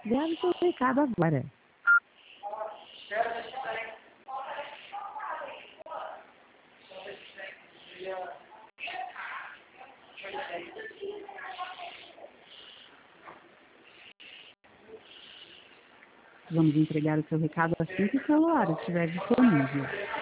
Grave seu recado agora. Vamos entregar o seu recado assim que o celular estiver disponível.